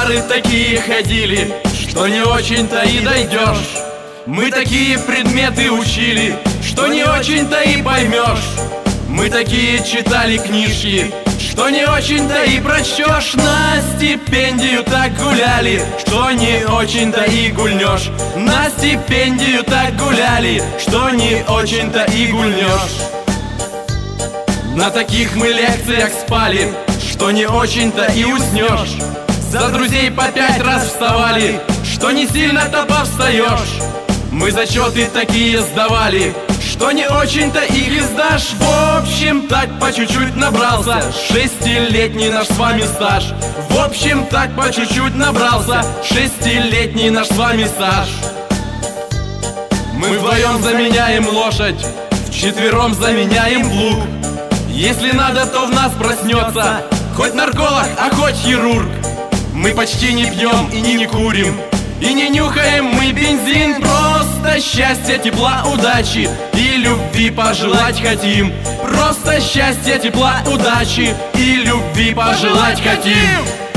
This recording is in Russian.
бары такие ходили, что не очень-то и дойдешь. Мы такие предметы учили, что не очень-то и поймешь. Мы такие читали книжки, что не очень-то и прочтешь. На стипендию так гуляли, что не очень-то и гульнешь. На стипендию так гуляли, что не очень-то и гульнешь. На таких мы лекциях спали, что не очень-то и уснешь. За друзей по 5 раз вставали, что не сильно-то повстаешь. Мы зачеты такие сдавали, что не очень-то их сдашь. В общем, так по чуть-чуть набрался 6-летний наш с вами стаж. В общем, так по чуть-чуть набрался 6-летний наш с вами стаж. Мы вдвоем заменяем лошадь, вчетвером заменяем плуг. Если надо, то в нас проснется хоть нарколог, а хоть хирург. Мы почти не пьем и не курим, и не нюхаем мы бензин. Просто счастья, тепла, удачи и любви пожелать хотим. Просто счастья, тепла, удачи и любви пожелать хотим.